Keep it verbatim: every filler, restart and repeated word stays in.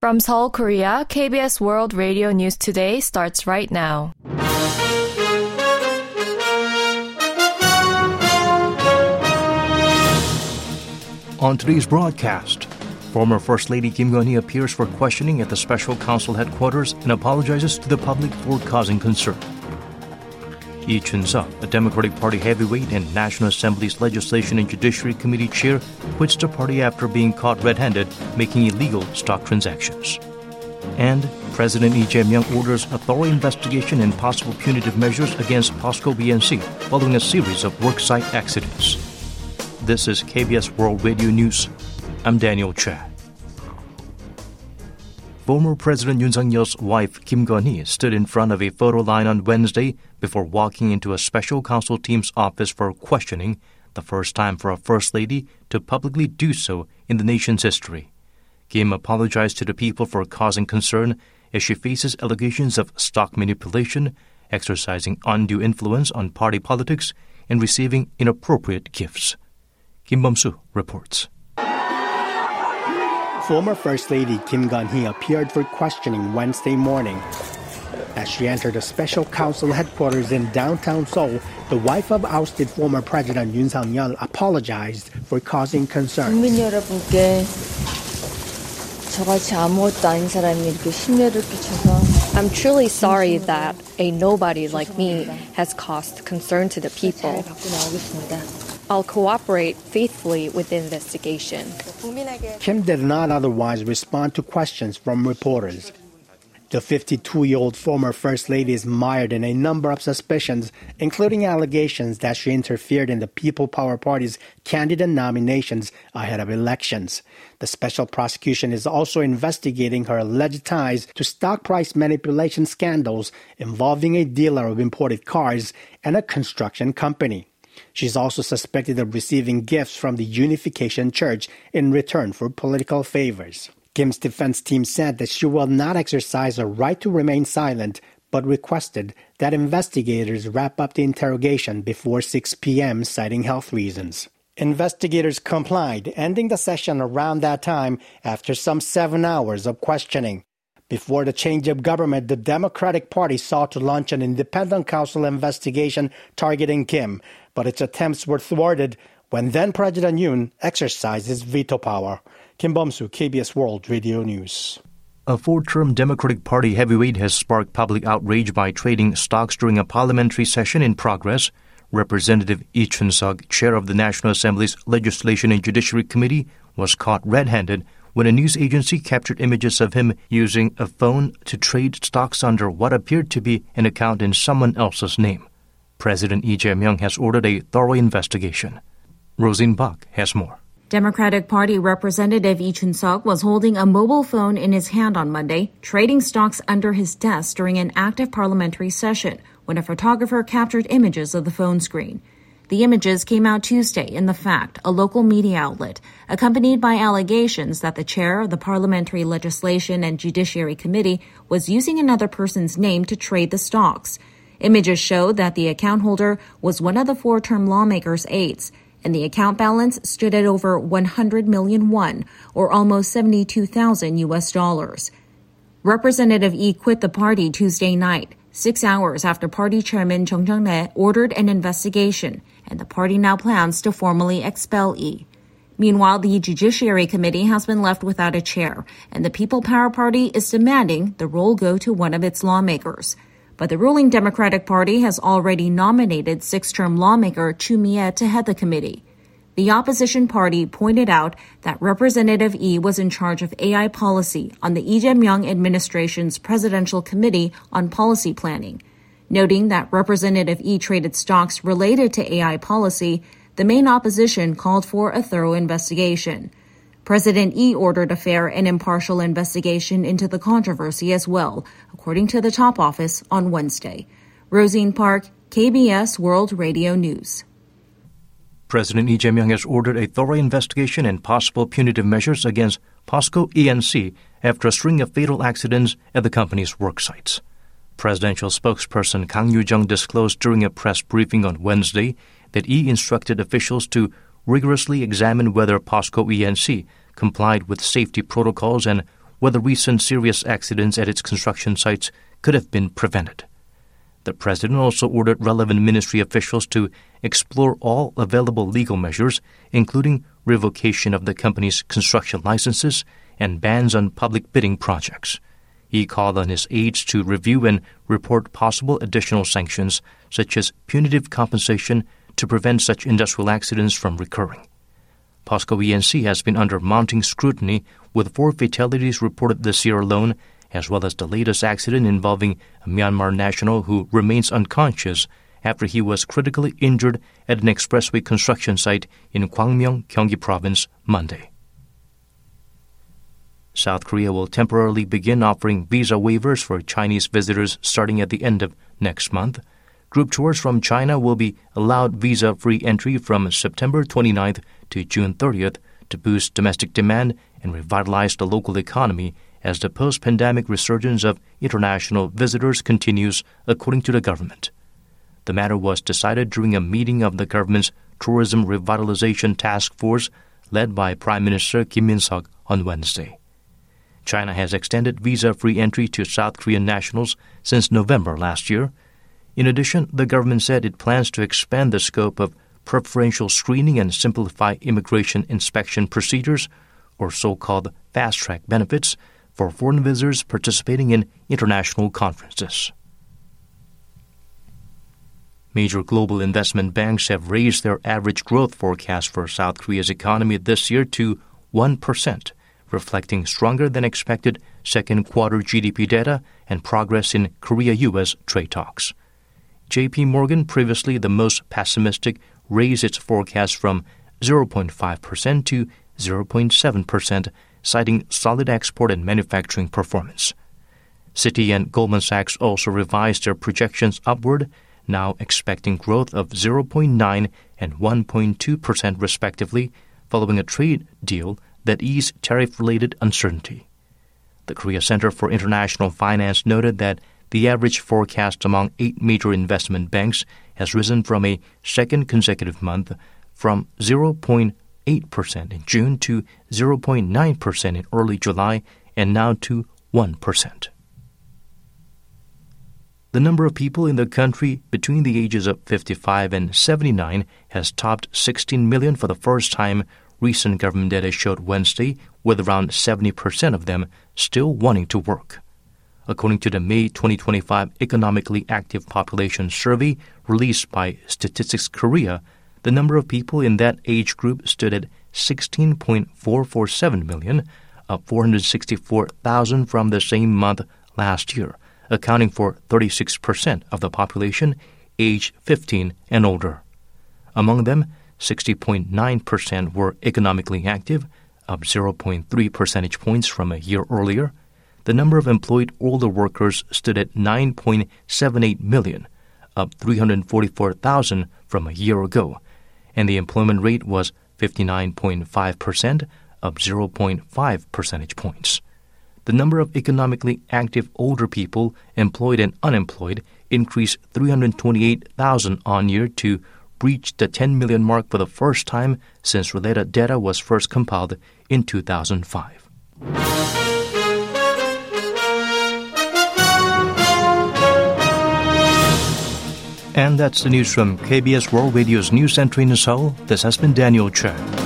From Seoul, Korea, K B S World Radio News Today starts right now. On today's broadcast, former First Lady Kim Keon-hee appears for questioning at the special counsel headquarters and apologizes to the public for causing concern. Lee Chun-seok, a Democratic Party heavyweight and National Assembly's Legislation and Judiciary Committee chair, quits the party after being caught red-handed making illegal stock transactions. And President Lee Jae-myung orders a thorough investigation and possible punitive measures against POSCO E N C following a series of worksite accidents. This is K B S World Radio News. I'm Daniel Cha. Former President Yoon Suk-yeol's wife, Kim Keon-hee, stood in front of a photo line on Wednesday before walking into a special counsel team's office for questioning, the first time for a First Lady to publicly do so in the nation's history. Kim apologized to the people for causing concern as she faces allegations of stock manipulation, exercising undue influence on party politics, and receiving inappropriate gifts. Kim Bum-soo reports. Former First Lady Kim Keon-hee appeared for questioning Wednesday morning. As she entered the special counsel headquarters in downtown Seoul, the wife of ousted former President Yoon Suk-yeol apologized for causing concern. 국민 여러분께 저같이 아무것도 아닌 사람이 이렇게 심려를 끼쳐서 I'm truly sorry that a nobody like me has caused concern to the people. I'll cooperate faithfully with the investigation. Kim did not otherwise respond to questions from reporters. The fifty-two-year-old former First Lady is mired in a number of suspicions, including allegations that she interfered in the People Power Party's candidate nominations ahead of elections. The special prosecution is also investigating her alleged ties to stock price manipulation scandals involving a dealer of imported cars and a construction company. She's also suspected of receiving gifts from the Unification Church in return for political favors. Kim's defense team said that she will not exercise her right to remain silent, but requested that investigators wrap up the interrogation before six p.m., citing health reasons. Investigators complied, ending the session around that time after some seven hours of questioning. Before the change of government, the Democratic Party sought to launch an independent counsel investigation targeting Kim, but its attempts were thwarted when then-President Yoon exercised his veto power. Kim Bum-soo, K B S World Radio News. A four-term Democratic Party heavyweight has sparked public outrage by trading stocks during a parliamentary session in progress. Representative Lee Chun-seok, chair of the National Assembly's Legislation and Judiciary Committee, was caught red-handed when a news agency captured images of him using a phone to trade stocks under what appeared to be an account in someone else's name. President Lee Jae-myung has ordered a thorough investigation. Rosine Bach has more. Democratic Party Representative Lee Chun-seok was holding a mobile phone in his hand on Monday, trading stocks under his desk during an active parliamentary session when a photographer captured images of the phone screen. The images came out Tuesday in The Fact, a local media outlet, accompanied by allegations that the chair of the Parliamentary Legislation and Judiciary Committee was using another person's name to trade the stocks. Images showed that the account holder was one of the four-term lawmaker's aides, and the account balance stood at over one hundred million won, or almost seventy-two thousand U S dollars. Representative Lee quit the party Tuesday night, six hours after party chairman Chung Jung-nae ordered an investigation, and the party now plans to formally expel Lee. Meanwhile, the Judiciary Committee has been left without a chair, and the People Power Party is demanding the role go to one of its lawmakers. But the ruling Democratic Party has already nominated six-term lawmaker Chu Mi-ae to head the committee. The opposition party pointed out that Representative Lee was in charge of A I policy on the Lee Jae-myung administration's Presidential Committee on Policy Planning. Noting that Representative Lee traded stocks related to A I policy, the main opposition called for a thorough investigation. President Lee ordered a fair and impartial investigation into the controversy as well, according to the top office on Wednesday. Rosine Park, K B S World Radio News. President Lee Jae-myung has ordered a thorough investigation and possible punitive measures against POSCO E N C after a string of fatal accidents at the company's work sites. Presidential spokesperson Kang Yoo-jung disclosed during a press briefing on Wednesday that Lee instructed officials to rigorously examine whether POSCO E N C complied with safety protocols and whether recent serious accidents at its construction sites could have been prevented. The president also ordered relevant ministry officials to explore all available legal measures, including revocation of the company's construction licenses and bans on public bidding projects. He called on his aides to review and report possible additional sanctions, such as punitive compensation, to prevent such industrial accidents from recurring. POSCO E N C has been under mounting scrutiny, with four fatalities reported this year alone, as well as the latest accident involving a Myanmar national who remains unconscious after he was critically injured at an expressway construction site in Gwangmyeong, Gyeonggi Province, Monday. South Korea will temporarily begin offering visa waivers for Chinese visitors starting at the end of next month. Group tours from China will be allowed visa-free entry from September twenty-ninth to June thirtieth to boost domestic demand and revitalize the local economy as the post-pandemic resurgence of international visitors continues, according to the government. The matter was decided during a meeting of the government's Tourism Revitalization Task Force led by Prime Minister Kim Min-seok on Wednesday. China has extended visa-free entry to South Korean nationals since November last year. In addition, the government said it plans to expand the scope of preferential screening and simplify immigration inspection procedures, or so-called fast-track benefits, for foreign visitors participating in international conferences. Major global investment banks have raised their average growth forecast for South Korea's economy this year to one percent, reflecting stronger than expected second quarter G D P data and progress in Korea-U S trade talks. J P Morgan, previously the most pessimistic, raised its forecast from zero point five percent to zero point seven percent, citing solid export and manufacturing performance. Citi and Goldman Sachs also revised their projections upward, now expecting growth of zero point nine and one point two percent respectively, following a trade deal that eased tariff-related uncertainty. The Korea Center for International Finance noted that the average forecast among eight major investment banks has risen from a second consecutive month from zero point eight percent in June to zero point nine percent in early July and now to one percent. The number of people in the country between the ages of fifty-five and seventy-nine has topped sixteen million for the first time, recent government data showed Wednesday, with around seventy percent of them still wanting to work. According to the May twenty twenty-five Economically Active Population Survey released by Statistics Korea, the number of people in that age group stood at sixteen point four four seven million, up four hundred sixty-four thousand from the same month last year, accounting for thirty-six percent of the population aged fifteen and older. Among them, sixty point nine percent were economically active, up zero point three percentage points from a year earlier. The number of employed older workers stood at nine point seven eight million, up three hundred forty-four thousand from a year ago, and the employment rate was fifty-nine point five percent, up zero point five percentage points. The number of economically active older people, employed and unemployed, increased three hundred twenty-eight thousand on-year to reach the ten million mark for the first time since related data was first compiled in two thousand five. And that's the news from K B S World Radio's News Center in Seoul. This has been Daniel Chen.